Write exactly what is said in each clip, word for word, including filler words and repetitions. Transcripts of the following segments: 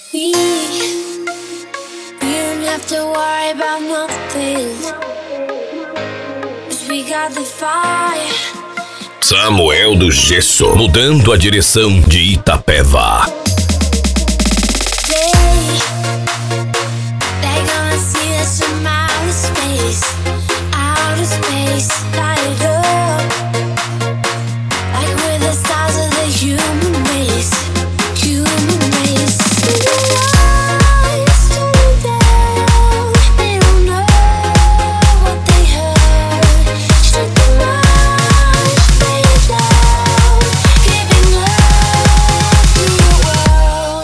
We, we don't have to worry about nothing, 'cause we got the fire. Samuel do Gesso, mudando a direção de Itapeva. They're gonna see us from outer space, outer space, light up, like we're the stars of the human race, human race. Lights turning down, they don't know what they heard. Shut the lights, play it loud, giving love to the world.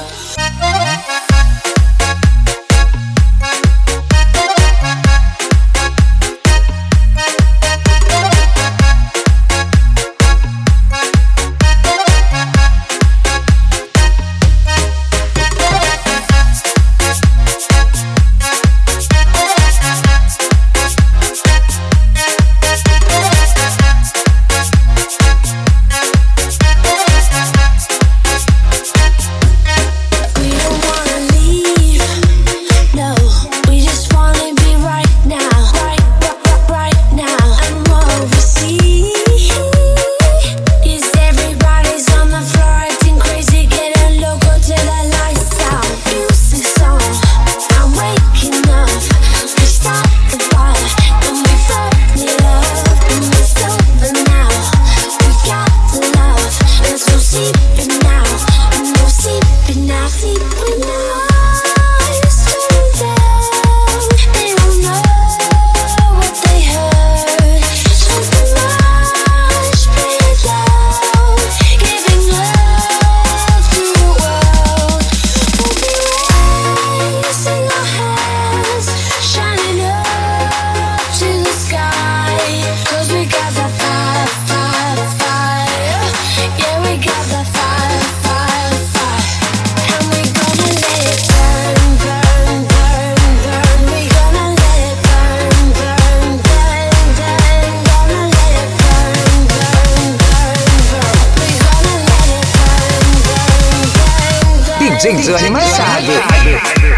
We don't wanna leave, no. We just wanna be right now, right, right, right now. And what we see is everybody's on the floor acting crazy, getting loco till the lights out. Music's on, I'm waking up. We start the fire, and we felt the love, and it's over now. We got the love, there's no sleeping now, no sleeping now, sleeping now. Lights turning down, they don't know what they heard. Shut the lights, play it loud, giving love to the world. We'll be raising our hands, shining up to the sky, 'cause we got that fire, fire, fire. Yeah, we got that fire, fire, fire. And we gonna let it burn, burn, burn, burn. We gonna let it burn, burn, burn, burn. Gonna let it burn, burn, burn, burn. We gonna let it burn, burn, burn, burn. D J Johnny Machado.